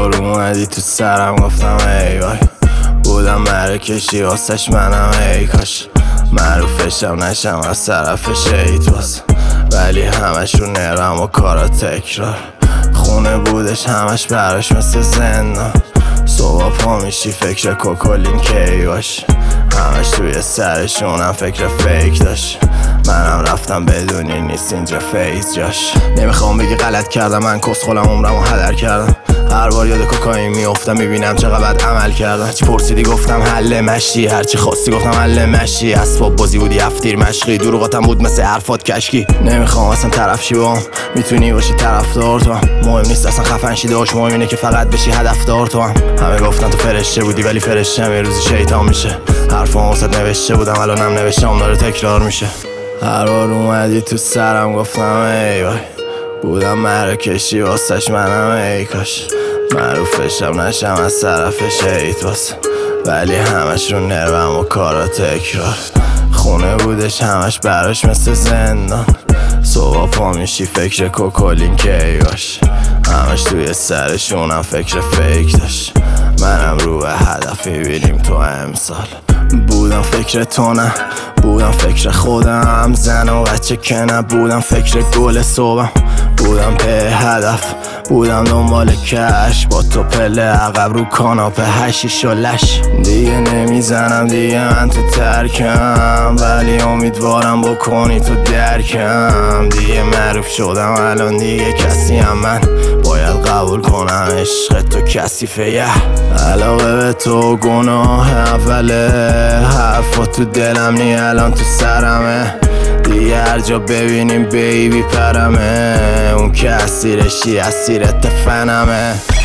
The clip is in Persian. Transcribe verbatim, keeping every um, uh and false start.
بار اومدی تو سرم گفتم ای وای، بودم مراکشی واسش منم ای کاش معروفشم نشم از طرف شیط باز، ولی همش رو نرم و کارا تکرار. خونه بودش همش براش مثل زندان، صبح پا میشی فکر کوکولین کی باش، همش توی سرشونم فکر فیک داشت. منم رفتم بدونی نیست اینجا فیز جاش. نمیخوام بگی غلط کردم، من کس خولم عمرمو هدر کردم. هر بار یاد کوکائین میافتم میبینم چقدر بد عمل کردم. هرچی پرسیدی گفتم حل مشی، هرچی خواستی گفتم حل مشی. اسباب بازی بودی هفتیر مشقی، دروغاتم بود مثل حرفات کشکی. نمیخوام اصلا طرف شی باهم، میتونی باشی طرفدار تو هم. مهم نیست اصلا خفن شی داش، مهم اینه که فقط بشی هدفدار تو هم. همه گفتن تو فرشته بودی ولی فرشته هم یه روزی شیطان میشه. حرفام واسط نوشته بودم الانم نوشتم داره تکرار میشه. هر بار اومدی تو سرم گفتم ای وای، بودم مراکشی واسش منم ای کاش معروفشم نشم از طرف شیط باز، ولی همش رو نرم و کارا تکرار. خونه بودش همش براش مثل زندان، صبح پا میشی فکر کوکولین کی باش، همش توی سرشونم فکر فیک داشت. منم رو به هدف میبینیم تو امسال. بودم فکر تو نه، بودم فکر خودم، زن و بچه که نه، بودم فکر گل صبحم. بودم به هدف، بودم دنبال کش، با تو پله عقب رو کاناپه هشیش و لش. دیگه نمیزنم دیگه من تو ترکم، ولی امیدوارم بکنی تو درکم. دیگه معروف شدم الان دیگه کسی هم من، باید قبول کنم عشق تو کثیفه. یه علاقه به تو گناه اوله، حرفا تو دلم نی الان تو سرمه. دیگه هر جا ببینیم بیبی پرمه، اون که اسیرشی اسیرت فنمه.